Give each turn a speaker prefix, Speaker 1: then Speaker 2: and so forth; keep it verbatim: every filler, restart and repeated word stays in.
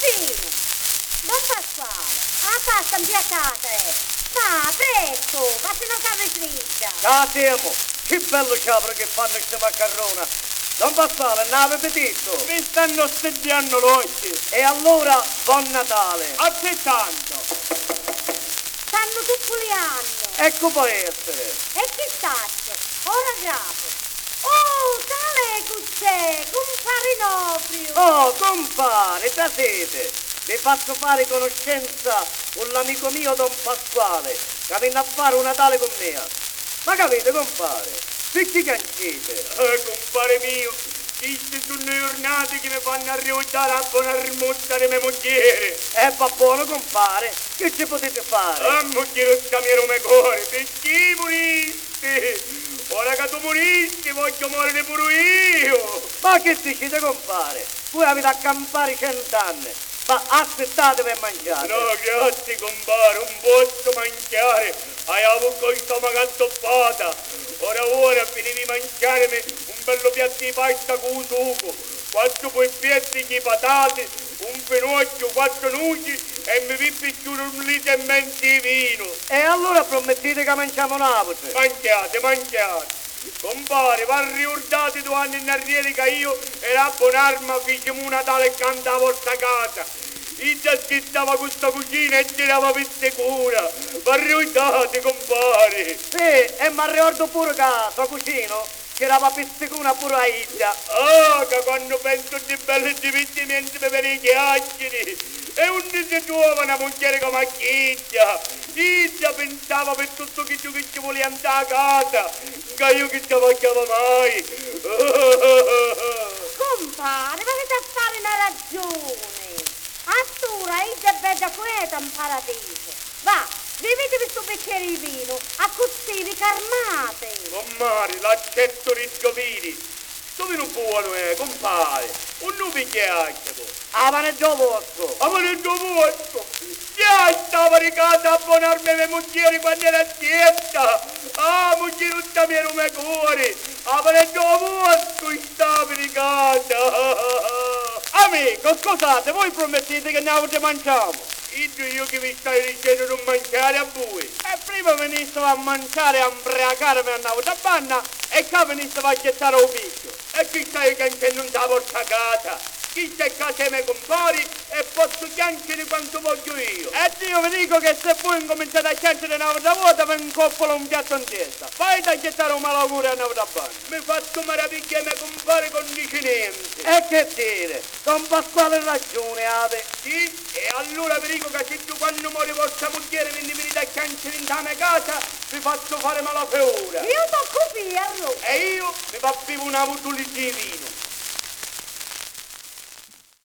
Speaker 1: vino. Don Pasquale, la pasta impiaccata è. Va, presto, ma se non cade fritta.
Speaker 2: Ah, siamo. Che bello ciapro che fanno queste maccarrona. Don Pasquale, non avete appetito?
Speaker 3: Mi stanno assediando l'occhio.
Speaker 2: E allora, buon Natale.
Speaker 3: A te tanto.
Speaker 1: Stanno tuppuliando.
Speaker 2: Ecco può essere.
Speaker 1: E chi staccio? Ora grapo. Oh, tale cuzzè, compare proprio.
Speaker 2: Oh, compare, da sete. Vi faccio fare conoscenza con l'amico mio Don Pasquale, che viene a fare un Natale con me. Ma capite, compare? Tutti cancete.
Speaker 3: Eh, compare mio, queste sono le giornate che mi fanno arrivare a buona rimuozzare mia moglie.
Speaker 2: E va buono, compare. Che ci potete fare?
Speaker 3: Ah, moglie, sta mia come cuore, perché moriste? Ora che tu moristi, voglio morire pure io.
Speaker 2: Ma che dicete, compare? Voi avete a campare cent'anni. Ma aspettate per mangiare.
Speaker 3: No, grazie, compare, non posso mangiare. Hai avuto il stomaco azzoppata. Ora, ora, finivi di mangiarmi un bello piatto di pasta con un sugo, quattro polpetti di patate, un finocchio, quattro nuci e mi vi picchiuro un litro e mezzo di vino.
Speaker 2: E allora promettete che mangiamo una voce?
Speaker 3: Mangiate, mangiate. Compare, va ricordate due anni in arriere che io ero a Bonarma, fecimo un Natale e cantavo a vostra casa. Io già schittava questa cucina e tirava per sicura. Va ricordate, compare.
Speaker 2: Sì, e mi ricordo pure che sua cucina tirava per sicura pure a Ida.
Speaker 3: Ah, che quando penso di belli divertimenti per i chiacchieri. E onde si trova una moglie come Chiccia? Chiccia pensava per tutto che tu che ci volevi andare a casa, che io che ci vogliavo mai.
Speaker 1: Compare, ma avete a fare una ragione. A stura, io è bella queta in paradiso. Va, bevetevi questo bicchiere di vino, a così carmate.
Speaker 3: Compare, l'accetto di giovini. Dove non buono è, compare? Un non picchiacchio.
Speaker 2: Ah, ma nel tuo posto.
Speaker 3: Ah, ma nel tuo posto. Già stava di casa a abbonarmi le mogli quando era zietta. Ah, moglie tutta mia come cuore. Ah, ma nel tuo posto stava di casa.
Speaker 2: Amico, scusate, voi promettete che ne avete mangiamo?
Speaker 3: Io, io che vi stai dicendo non mangiare a voi.
Speaker 2: E prima venissero a mangiare e a imbriacarmi a andavo da banna e qua venissero a gettare un picchio.
Speaker 3: E chi stai che non da porta casa? Chi sta a casa me compari e posso chiancere quanto voglio io.
Speaker 2: E io vi dico che se voi incominciate a chiancere una volta vuota vi incoppolo un piatto in testa. Fai da gettare un malauguro e andavo da banna.
Speaker 3: Mi faccio meraviglia e mi compare con vicinanze.
Speaker 2: E che dire, Don Pasquale ragione ave.
Speaker 3: Sì? E allora vi dico che se tu quando muori vostra moglie vieni venite a chiancere in tana casa, vi faccio fare malafeura.
Speaker 1: Io tocco pirro.
Speaker 3: E io mi fa vivo una bottiglia di vino.